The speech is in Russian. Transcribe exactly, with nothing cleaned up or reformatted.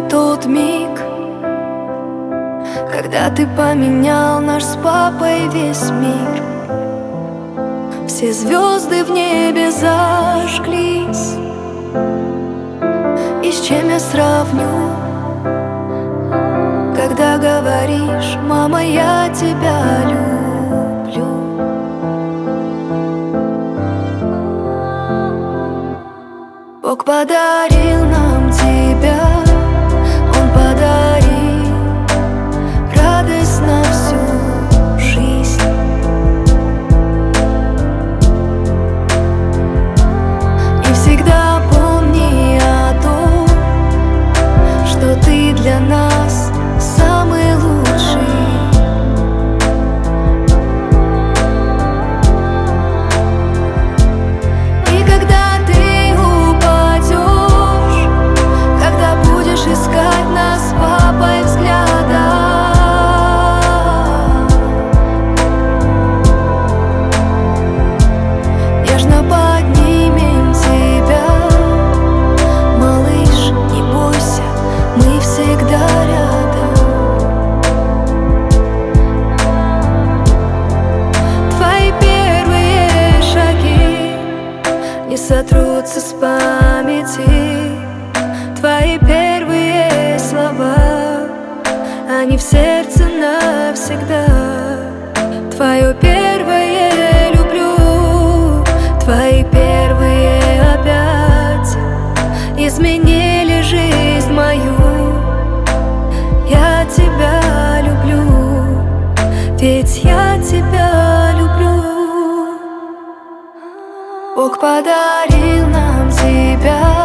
тот миг, когда ты поменял наш с папой весь мир. Все звезды в небе зажглись. И с чем я сравню, когда говоришь: мама, я тебя люблю. Бог подарил нам тебя, Он подарил радость на всю жизнь. И всегда помни о том, что ты для нас самый лучший. И когда ты упадешь, когда будешь искать нас с папой взгляда, нежно поднимем тебя, малыш, не бойся, мы всегда рядом. Твои первые шаги не сотрутся с памяти. Твои первые слова, они в сердце навсегда. Твое первое люблю, твои первые объятия изменили жизнь мою. Я тебя люблю, ведь я тебя люблю. Бог подарил нам тебя,